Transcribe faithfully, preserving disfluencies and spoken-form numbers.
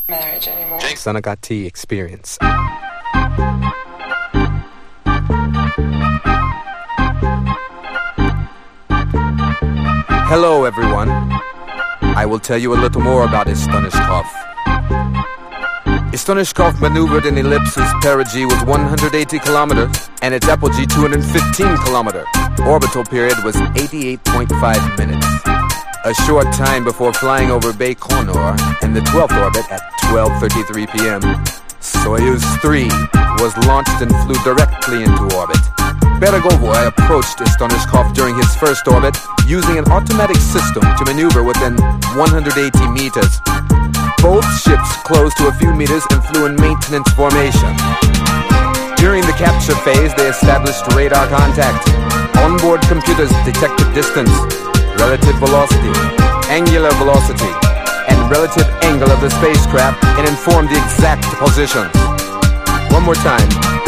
marriage anymore. Sanagati Experience. Hello everyone. I will tell you a little more about Istonishkov. Istonishkov maneuvered in ellipsis perigee with one hundred eighty kilometers and its apogee two hundred fifteen kilometers. Orbital period was eighty-eight point five minutes. A short time before flying over Baikonur in the twelfth orbit at twelve thirty-three p.m., Soyuz three was launched and flew directly into orbit. Beregovoy approached Istonishkov during his first orbit using an automatic system to maneuver within one hundred eighty meters. Both ships closed to a few meters and flew in maintenance formation. During the capture phase, they established radar contact. Onboard computers detected distance, relative velocity, angular velocity, and relative angle of the spacecraft and informed the exact positions. One more time.